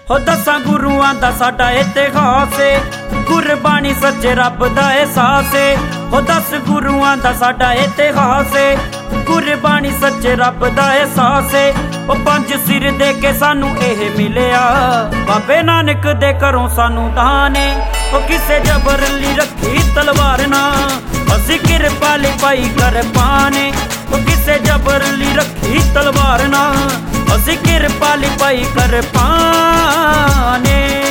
हो दसां गुरुआं दा साडा इतिहास है, गुरबाणी सच्चे रब दा एहसास है। हो 10 गुरुआं दा साडा इतिहास है, गुरबाणी सच्चे रब दा एहसास है। ओ 5 सिर दे के सानू एह मिलिया, बाबे नानक दे घरों सानू दान है। ओ किसे जबरली रखी तलवार ना, असी किरपा पाई कर पाने। ओ किसे जबरली रखी तलवार ना, असी किरपा पाई कर पाने।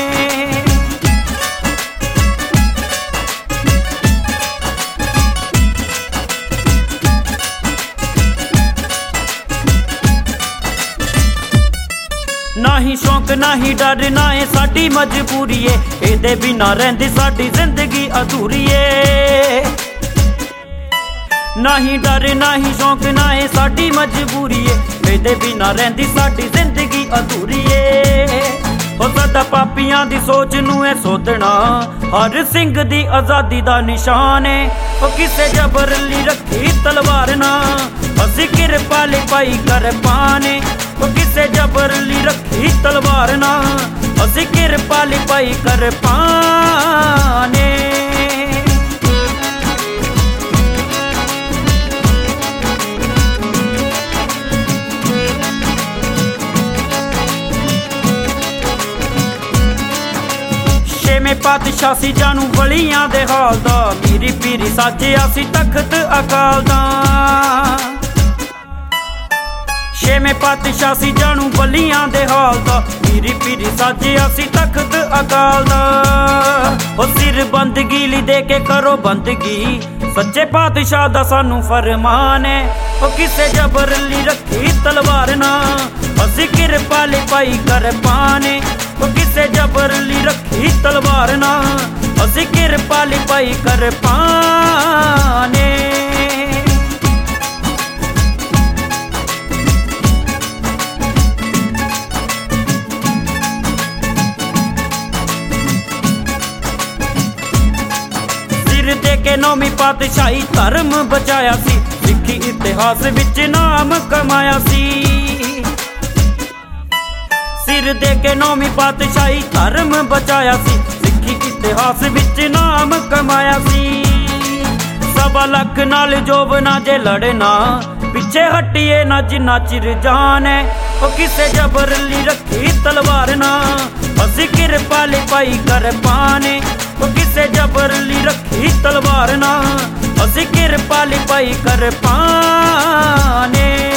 ना ही शौक ना ही डर ना है साडी मजबूरी है, एदे बिना रहिंदी साडी जिंदगी अधूरी है। ना ही डर ना ही शौक ना है साडी मजबूरी है, एदे बिना रहिंदी साडी जिंदगी अधूरी है। हो सदा पापियां दी सोच नूं है सोधना, हर सिंह दी आज़ादी दा निशान है। ओ किसे जबरली रखी तलवार ना, असी किरपा पाई कर पाने। ओ किसे जबरली रखी तलवार ना, असी किरपा पाई कर पाने। छेवें पातशाह सी जानू बलियां दे हाल दा, मीरी पीरी साजिया सी तख्त अकाल दा। छेवें पातशाह सी जानू बलियां दे हाल दा, मीरी पीरी साजिया सी तख्त अकाल दा। ओ सिर बंदगी ली दे के करो बंदगी, सच्चे पातशाह दा सानू फरमान है। ओ किसे जबरली रखी तलवार ना, असी किरपा पाई कर पाने। ओ किसे जबरली रखी तलवार ना, असी किरपा पाई कर पाने। सिर दे के नौवीं पातशाही धर्म बचाया सी, सिक्खी इतिहास विच नाम कमाया सी। सिर दे के नौवीं पातशाही धर्म बचाया सी, सिक्खी इतिहास विच नाम कमाया सी। 1.25 लाख नाल जोबना जे लड़ना, पिछे हटिए ना जिन्ना चिर जान है। ओ किसे जबरली रखी तलवार ना, असी किरपा पाई कर पाने। ओ किसे जबरली रखी तलवार ना, असी किरपा पाई कर पाने।